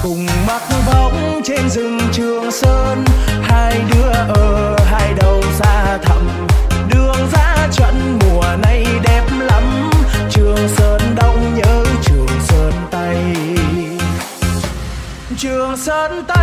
cùng mặc bóng trên rừng Trường Sơn, hai đứa ở hai đầu xa thẳm. Đường ra trận mùa này đẹp lắm, Trường Sơn Đông nhớ Trường Sơn Tây. Trường Sơn Tây